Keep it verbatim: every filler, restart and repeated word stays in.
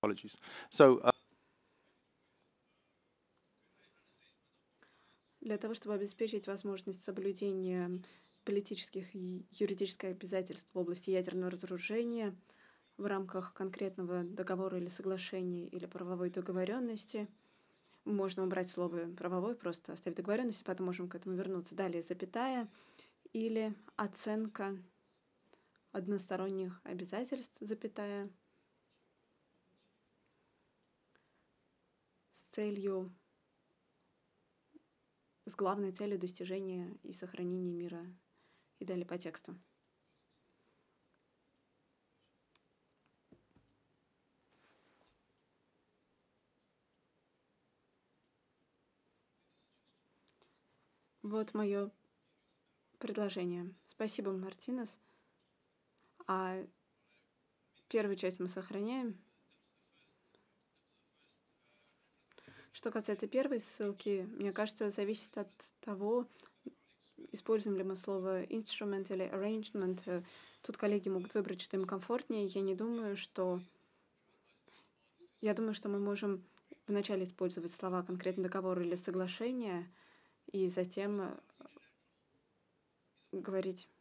Apologies. So, uh, Для того, чтобы обеспечить возможность соблюдения политических и юридических обязательств в области ядерного разоружения в рамках конкретного договора или соглашения или правовой договоренности, можно убрать слово «правовой», просто оставить договоренность, и потом можем к этому вернуться. Далее запятая или оценка односторонних обязательств, запятая, с целью, с главной целью достижения и сохранения мира, и далее по тексту. Вот мое предложение. Спасибо, Мартинес. А первую часть мы сохраняем. Что касается первой ссылки, мне кажется, зависит от того, используем ли мы слово instrument или arrangement. Э, Тут коллеги могут выбрать, что им комфортнее. Я не думаю, что... Я думаю, что мы можем вначале использовать слова конкретно договор или соглашение, и затем э, говорить